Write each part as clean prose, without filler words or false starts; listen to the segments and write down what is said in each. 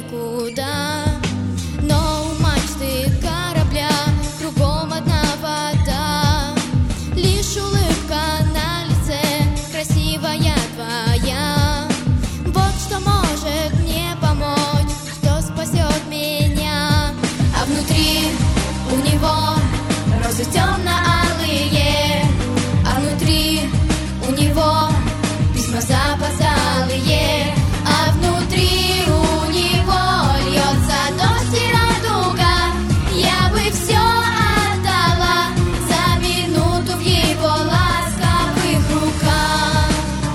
никуда. Но у мачты корабля кругом одна вода. Лишь улыбка на лице, красивая твоя. Вот что может мне помочь, что спасет меня. А внутри у него розы темно-алые, а внутри у него письма запоздалые, а внутри у него льется дождь и радуга. Я бы все отдала за минуту в его ласковых руках.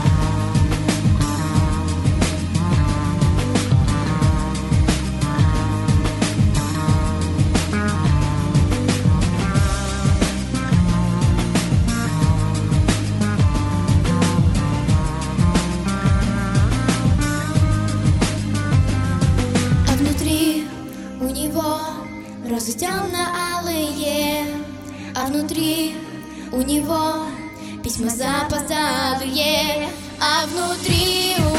У него розы темно-алые, а внутри у него письма запоздалые, а внутри